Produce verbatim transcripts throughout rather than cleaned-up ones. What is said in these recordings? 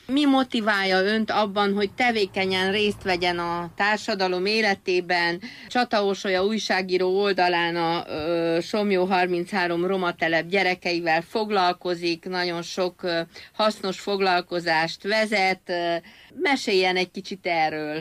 Mi motiválja önt abban, hogy tevékenyen részt vegyen a társadalom életében? Csata Orsolya újságíró oldalán a ö, Somlyó harminchárom romatelep gyerekeivel foglalkozik, nagyon sok ö, hasznos foglalkozást vezet. Meséljen egy kicsit erről.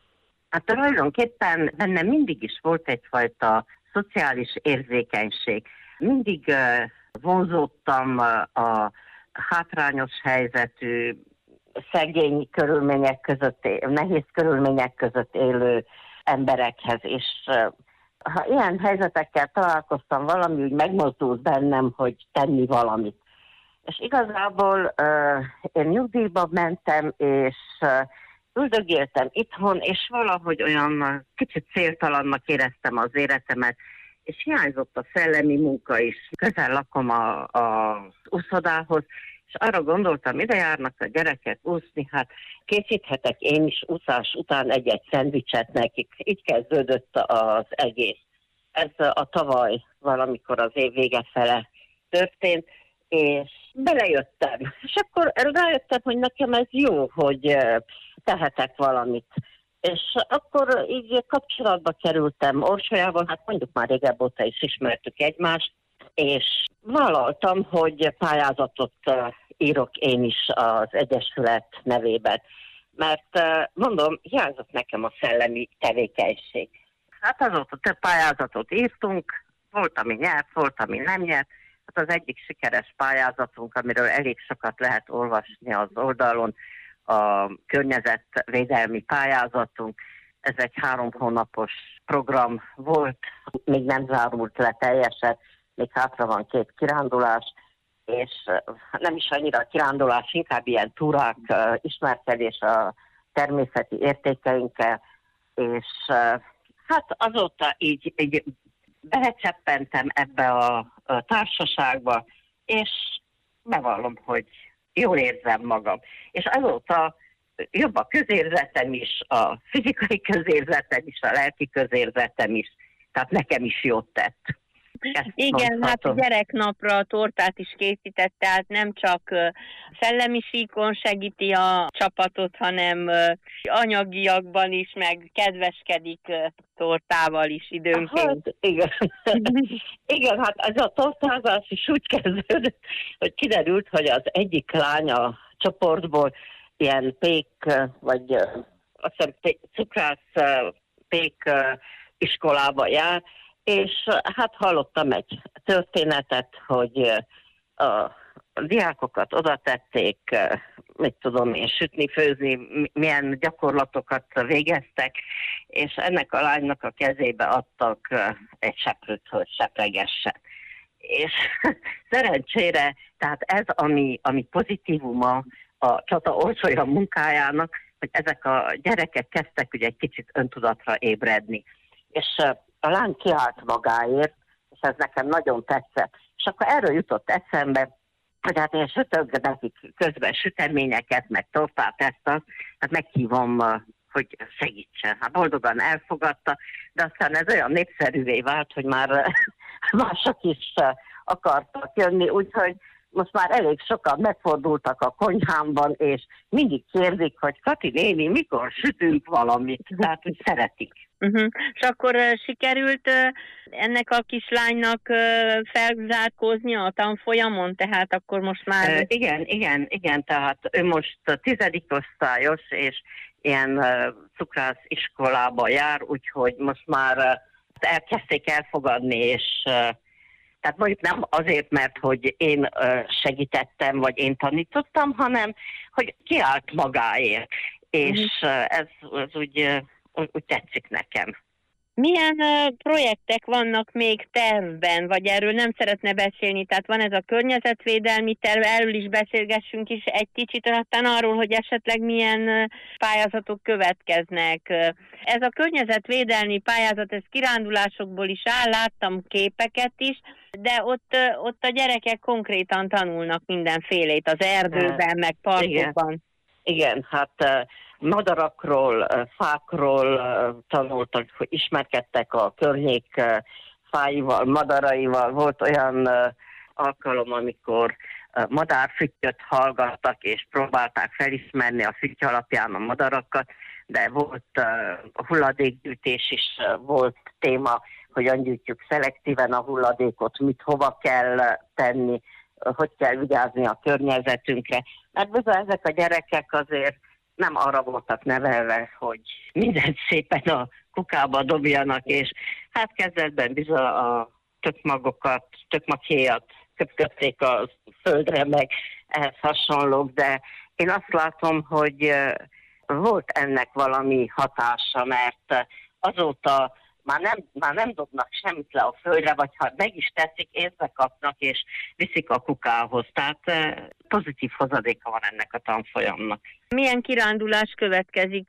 Hát tulajdonképpen bennem mindig is volt egyfajta szociális érzékenység. Mindig uh, vonzódtam uh, a hátrányos helyzetű, szegény körülmények között, nehéz körülmények között élő emberekhez, és uh, ha ilyen helyzetekkel találkoztam, valami úgy megmozdult bennem, hogy tenni valamit. És igazából uh, én nyugdíjba mentem, és uh, üldögéltem itthon, és valahogy olyan kicsit céltalannak éreztem az életemet, és hiányzott a szellemi munka is. Közel lakom a, a úszodához, és arra gondoltam, ide járnak a gyerekek úszni, hát készíthetek én is úszás után egy-egy szendvicset nekik. Így kezdődött az egész. Ez a tavaly valamikor az év vége fele történt, és belejöttem. És akkor rájöttem, hogy nekem ez jó, hogy tehetek valamit. És akkor így kapcsolatba kerültem Orsolyával, hát mondjuk már régebb óta is ismertük egymást, és vállaltam, hogy pályázatot írok én is az Egyesület nevében. Mert mondom, hiányzott nekem a szellemi tevékenység. Hát azóta több pályázatot írtunk, volt, ami nyert, volt, ami nem nyert. Hát az egyik sikeres pályázatunk, amiről elég sokat lehet olvasni az oldalon, a környezetvédelmi pályázatunk. Ez egy három hónapos program volt, még nem zárult le teljesen, még hátra van két kirándulás, és nem is annyira kirándulás, inkább ilyen túrák, ismerkedés a természeti értékeinkkel, és hát azóta így, így belecseppentem ebbe a, a társaságba, és bevallom, hogy jól érzem magam. És azóta jobb a közérzetem is, a fizikai közérzetem is, a lelki közérzetem is. Tehát nekem is jót tett. Ezt Igen, mondhatom. Hát a gyereknapra a tortát is készített, tehát nem csak szellemi síkon segíti a csapatot, hanem anyagiakban is, meg kedveskedik tortával is időnként. Hát, igen. Igen, hát ez a tortázás is úgy kezdődött, hogy kiderült, hogy az egyik lány a csoportból ilyen pék, vagy azt hiszem cukrász pék iskolába jár, és hát hallottam egy történetet, hogy a diákokat oda tették, mit tudom én, sütni, főzni, milyen gyakorlatokat végeztek, és ennek a lánynak a kezébe adtak egy seprűt, hogy sepregessen. És szerencsére, tehát ez, ami, ami pozitívuma a Csata Orsolya munkájának, hogy ezek a gyerekek kezdtek ugye egy kicsit öntudatra ébredni. És a lány kiállt magáért, és ez nekem nagyon tetszett. És akkor erről jutott eszembe, hogy hát én sütök nekik közben süteményeket, meg tortát, ezt azt, hát meghívom, hogy segítsen. Hát boldogan elfogadta, de aztán ez olyan népszerűvé vált, hogy már mások is akartak jönni, úgyhogy most már elég sokan megfordultak a konyhámban, és mindig kérdik, hogy Kati néni, mikor sütünk valamit, tehát úgy szeretik. Uh-huh. És akkor uh, sikerült uh, ennek a kislánynak uh, felzárkóznia a tanfolyamon, tehát akkor most már... Uh, igen, igen, igen, tehát ő most tizedik osztályos, és ilyen uh, cukrász iskolába jár, úgyhogy most már uh, elkezdték elfogadni, és uh, tehát mondjuk nem azért, mert hogy én uh, segítettem, vagy én tanítottam, hanem hogy kiállt magáért, és uh, ez, ez úgy... Uh, úgy tetszik nekem. Milyen uh, projektek vannak még tervben, vagy erről nem szeretne beszélni? Tehát van ez a környezetvédelmi terv, erről is beszélgessünk is egy kicsit, aztán arról, hogy esetleg milyen uh, pályázatok következnek. Uh, ez a környezetvédelmi pályázat, ez kirándulásokból is áll, láttam képeket is, de ott, uh, ott a gyerekek konkrétan tanulnak mindenfélét az erdőben, meg parkokban. Igen, Igen hát... Uh... madarakról, fákról tanultak, hogy ismerkedtek a környék fáival, madaraival. Volt olyan alkalom, amikor madárfüttyöt hallgattak, és próbálták felismerni a fütty alapján a madarakat, de volt uh, hulladékgyűjtés is, uh, volt téma, hogyan gyűjtjük szelektíven a hulladékot, mit hova kell tenni, uh, hogy kell vigyázni a környezetünkre. Mert bizony ezek a gyerekek azért nem arra voltak nevelve, hogy mindent szépen a kukába dobjanak, és hát kezdetben bizony a tökmagokat, tökmaghéjat köpködték a földre, meg ehhez hasonlók, de én azt látom, hogy volt ennek valami hatása, mert azóta már nem, már nem dobnak semmit le a földre, vagy ha meg is teszik, észbe kapnak, és viszik a kukához. Tehát pozitív hozadéka van ennek a tanfolyamnak. Milyen kirándulás következik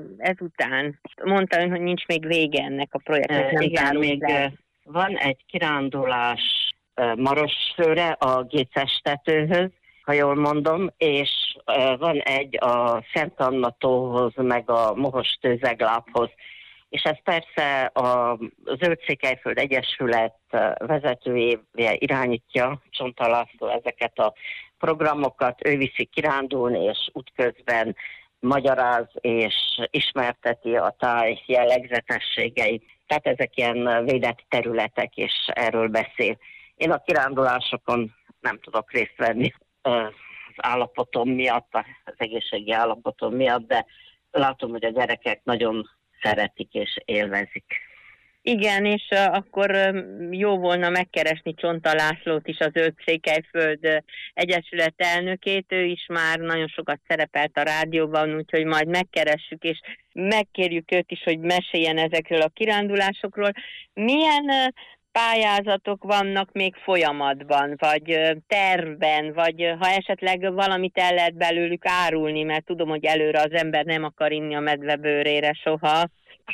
ezután? Mondta ön, hogy nincs még vége ennek a projektnek. E, igen, még le. Van egy kirándulás Marosfőre, a Géces tetőhöz, ha jól mondom, és van egy a Szent Anna tóhoz, meg a Mohos tőzeglábhoz. És ez persze a Zöld-Székelyföld Egyesület vezetőjével irányítja, Csonta László, ezeket a programokat, ő viszi kirándulni, és útközben magyaráz és ismerteti a táj jellegzetességeit. Tehát ezek ilyen védett területek, és erről beszél. Én a kirándulásokon nem tudok részt venni az állapotom miatt, az egészségi állapotom miatt, de látom, hogy a gyerekek nagyon szeretik és élvezik. Igen, és uh, akkor um, jó volna megkeresni Csonta Lászlót is, a Zöld-Székelyföld Egyesület elnökét. Ő is már nagyon sokat szerepelt a rádióban, úgyhogy majd megkeressük, és megkérjük őt is, hogy meséljen ezekről a kirándulásokról. Milyen uh, pályázatok vannak még folyamatban, vagy uh, tervben, vagy uh, ha esetleg valamit el lehet belőlük árulni, mert tudom, hogy előre az ember nem akar inni a medve bőrére soha.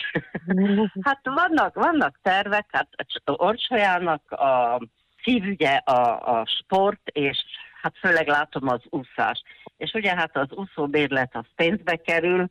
Hát vannak, vannak tervek, hát Orsolyának a szívügye a, a sport, és hát főleg látom az úszás. És ugye hát az úszóbérlet az pénzbe kerül,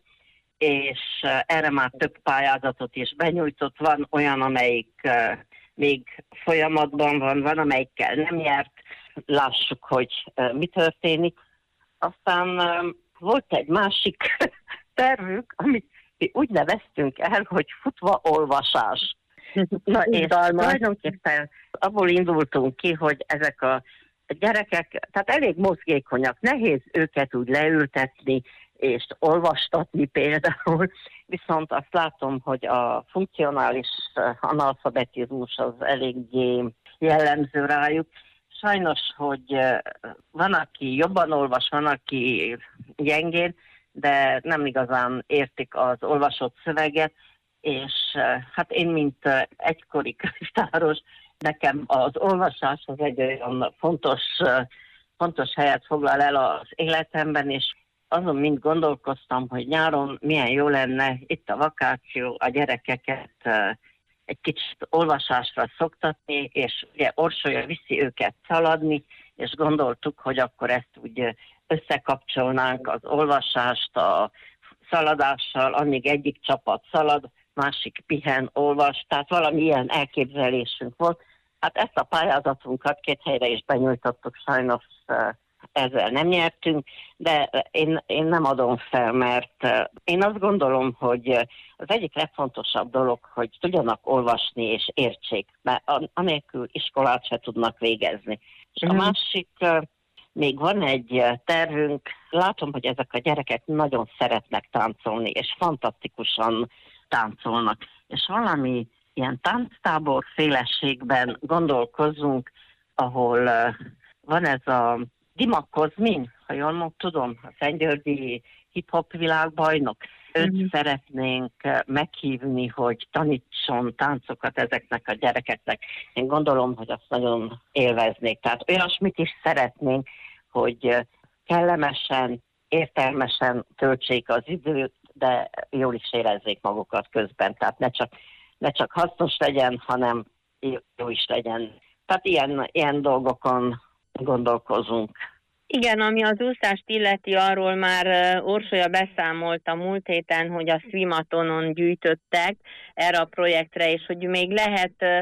és erre már több pályázatot is benyújtott. Van olyan, amelyik uh, még folyamatban van, van, amelyikkel nem nyert. Lássuk, hogy uh, mi történik. Aztán uh, volt egy másik tervük, amit mi úgy neveztünk el, hogy futva olvasás. Na és tulajdonképpen abból indultunk ki, hogy ezek a gyerekek, tehát elég mozgékonyak, nehéz őket úgy leültetni és olvastatni például, viszont azt látom, hogy a funkcionális analfabetizmus az eléggé jellemző rájuk. Sajnos, hogy van, aki jobban olvas, van, aki gyengén, de nem igazán értik az olvasott szöveget, és hát én, mint egykori könyvtáros, nekem az olvasás az egy olyan fontos, fontos helyet foglal el az életemben, és azon mind gondolkoztam, hogy nyáron milyen jó lenne itt a vakáció, a gyerekeket egy kicsit olvasásra szoktatni, és ugye Orsolya viszi őket szaladni, és gondoltuk, hogy akkor ezt úgy összekapcsolnánk az olvasást a szaladással, amíg egyik csapat szalad, másik pihen, olvas, tehát valami ilyen elképzelésünk volt. Hát ezt a pályázatunkat két helyre is benyújtottuk, sajnos ezzel nem nyertünk, de én, én nem adom fel, mert én azt gondolom, hogy az egyik legfontosabb dolog, hogy tudjanak olvasni és értsék, mert anélkül iskolát se tudnak végezni. És a másik, még van egy tervünk, látom, hogy ezek a gyerekek nagyon szeretnek táncolni, és fantasztikusan táncolnak. És valami ilyen tánctábor féleségben gondolkozunk, ahol van ez a Dima Kozmin, ha jól tudom, a szentgyörgyi hip-hop világbajnok. Őt mm-hmm. szeretnénk meghívni, hogy tanítson táncokat ezeknek a gyerekeknek. Én gondolom, hogy azt nagyon élveznék. Tehát olyasmit is szeretnénk, hogy kellemesen, értelmesen töltsék az időt, de jól is érezzék magukat közben. Tehát ne csak, ne csak hasznos legyen, hanem jó is legyen. Tehát ilyen, ilyen dolgokon gondolkozunk. Igen, ami az úszást illeti, arról már Orsolya beszámolt a múlt héten, hogy a Swimatonon gyűjtöttek erre a projektre, és hogy még lehet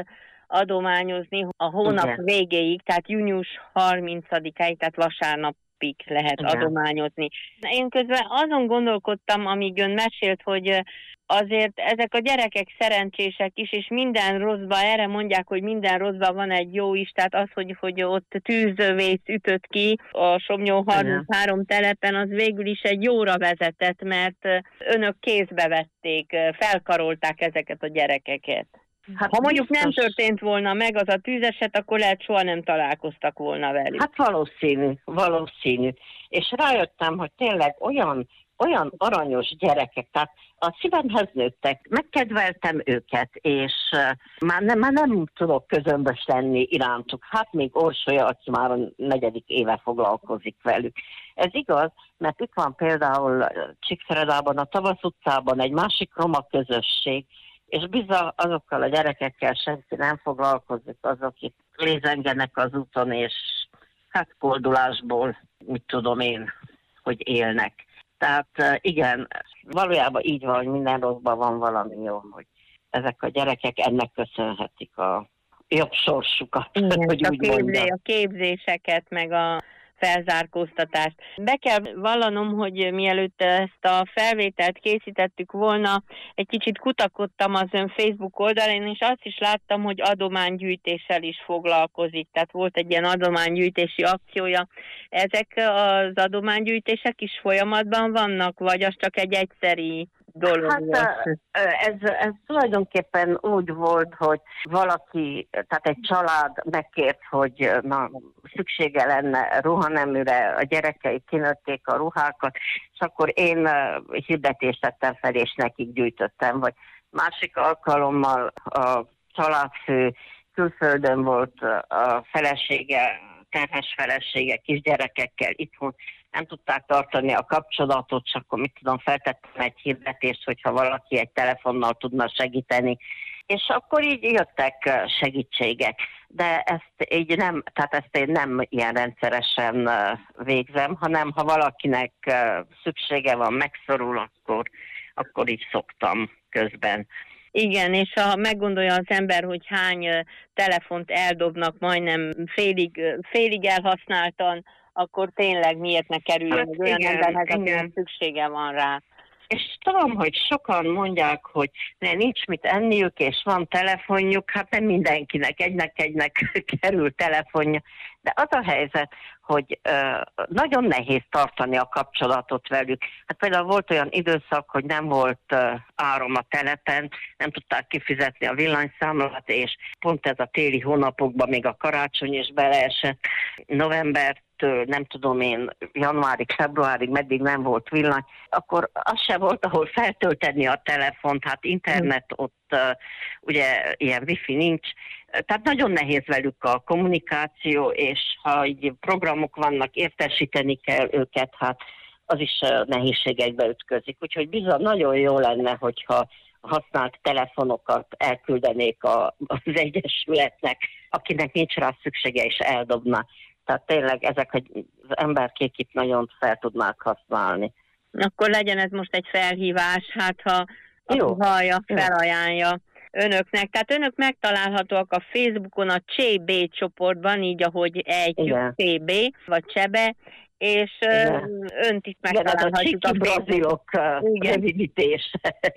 adományozni a hónap Igen. végéig, tehát június harmincadikáig, tehát vasárnapig lehet Igen. adományozni. Én közben azon gondolkodtam, amíg ön mesélt, hogy azért ezek a gyerekek szerencsések is, és minden rosszban, erre mondják, hogy minden rosszban van egy jó is, tehát az, hogy, hogy ott tűzvész ütött ki a Somnyó harminchárom telepen, az végül is egy jóra vezetett, mert önök kézbe vették, felkarolták ezeket a gyerekeket. Hát ha mondjuk biztos nem történt volna meg az a tűzeset, akkor lehet soha nem találkoztak volna velük. Hát valószínű, valószínű. És rájöttem, hogy tényleg olyan olyan aranyos gyerekek, tehát a szívemhez nőttek, megkedveltem őket, és már nem, már nem tudok közömbös lenni irántuk. Hát még Orsolya, aki már a negyedik éve foglalkozik velük. Ez igaz, mert itt van például Csíkszeredában, a Tavasz utcában egy másik roma közösség, és bizony azokkal a gyerekekkel senki nem foglalkozik, azok itt lézengenek az úton, és hát koldulásból, mit tudom én, hogy élnek. Tehát igen, valójában így van, hogy minden rosszban van valami jó, hogy ezek a gyerekek ennek köszönhetik a jobb sorsukat. Igen, hogy a, úgy képzé, a képzéseket, meg a felzárkóztatást. Be kell vallanom, hogy mielőtt ezt a felvételt készítettük volna, egy kicsit kutakodtam az ön Facebook oldalán, és azt is láttam, hogy adománygyűjtéssel is foglalkozik. Tehát volt egy ilyen adománygyűjtési akciója. Ezek az adománygyűjtések is folyamatban vannak, vagy az csak egy egyszeri dolog? Hát ez, ez tulajdonképpen úgy volt, hogy valaki, tehát egy család megkért, hogy na, szüksége lenne ruhaneműre, a gyerekei kinőtték a ruhákat, és akkor én hirdetést tettem fel, és nekik gyűjtöttem, vagy másik alkalommal a családfő külföldön volt, a felesége, terhes felesége kisgyerekekkel itthon, nem tudták tartani a kapcsolatot, csak akkor mit tudom, feltettem egy hirdetést, hogyha valaki egy telefonnal tudna segíteni. És akkor így jöttek segítségek. De ezt így nem, tehát ezt én nem ilyen rendszeresen végzem, hanem ha valakinek szüksége van, megszorul, akkor, akkor így szoktam közben. Igen, és ha meggondolja az ember, hogy hány telefont eldobnak majdnem félig, félig elhasználtan, akkor tényleg miért ne kerüljön hát, olyan igen, emberhez, akinek szüksége van rá. És tudom, hogy sokan mondják, hogy ne, nincs mit enniük, és van telefonjuk, hát nem mindenkinek, egynek-egynek kerül telefonja. De az a helyzet, hogy uh, nagyon nehéz tartani a kapcsolatot velük. Hát például volt olyan időszak, hogy nem volt uh, áram a telepen, nem tudták kifizetni a villanyszámlát, és pont ez a téli hónapokban még a karácsony is beleesett. November nem tudom én, januárig, februárig, meddig nem volt villany, akkor az se volt, ahol feltölteni a telefont, hát internet ott uh, ugye ilyen wifi nincs, tehát nagyon nehéz velük a kommunikáció, és ha így programok vannak, értesíteni kell őket, hát az is nehézségekbe ütközik. Úgyhogy bizony nagyon jó lenne, hogyha használt telefonokat elküldenék a, az egyesületnek, akinek nincs rá szüksége, és eldobna. Tehát tényleg ezek az emberkék itt nagyon fel tudnák használni. Akkor legyen ez most egy felhívás, hát ha jó, hallja, felajánlja önöknek. Tehát önök megtalálhatóak a Facebookon a cé bé csoportban, így ahogy ejtjük cé bé, vagy Csebe, és igen. önt is megtalálhatjuk a brazilok rövidítés.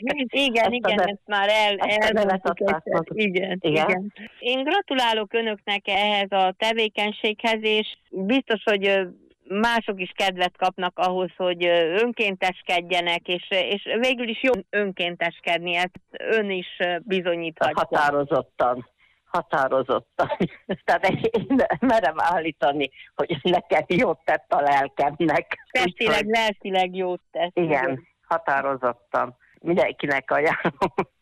Igen, igen, ezt már el, elmondtuk. Igen, igen. Én gratulálok önöknek ehhez a tevékenységhez, és biztos, hogy mások is kedvet kapnak ahhoz, hogy önkénteskedjenek, és, és végül is jó önkénteskedni, ezt ön is bizonyíthatja. Határozottan. Határozottan. Tehát én merem állítani, hogy nekem jót tett a lelkemnek. Testileg, lelkileg jót tett. Igen, határozottan. Mindenkinek ajánlom.